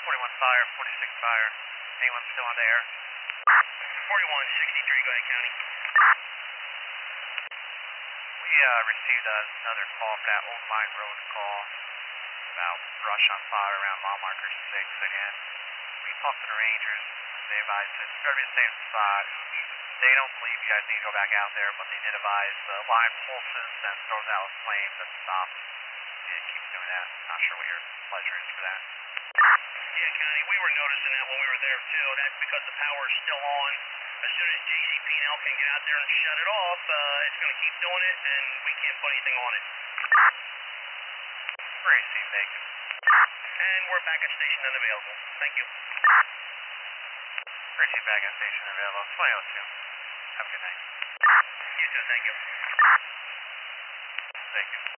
41 fire, 46 fire. Anyone still on the air? 4163, go ahead, County. We received another call for that Old Mine Road call about brush on fire around mile marker 6 again. We talked to the Rangers. They advised it's going to be the same spot. They don't believe you guys need to go back out there, but they did advise the line pulses and throws out flames and stops. Yeah, keep doing that. Not sure what your pleasure is for that. Yeah, County, we were noticing that when we were there too. That's because the power is still on. As soon as JCP&L can get out there and shut it off, it's going to keep doing it, and we can't put anything on it. Racing, thank you. And we're back at station unavailable. Thank you. Racing back at station available. 2002. Have a good night. You too, thank you. Thank you.